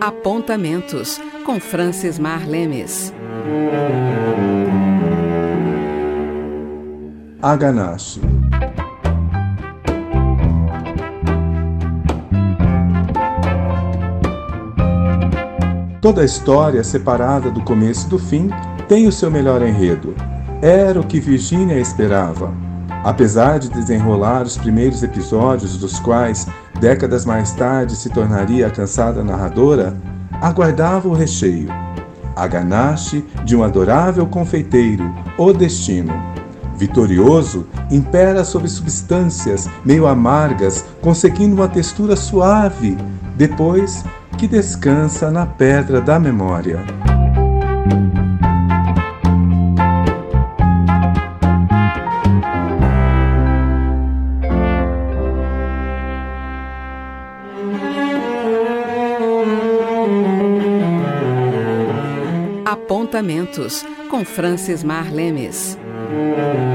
Apontamentos, com Francis Mar Lemes. A Ganache. Toda história, separada do começo e do fim, tem o seu melhor enredo. Era o que Virginia esperava. Apesar de desenrolar os primeiros episódios, dos quais, décadas mais tarde, se tornaria a cansada narradora, aguardava o recheio. A ganache de um adorável confeiteiro, o destino. Vitorioso, impera sobre substâncias meio amargas, conseguindo uma textura suave, depois que descansa na pedra da memória. Apontamentos, com Francis Mar Lemes.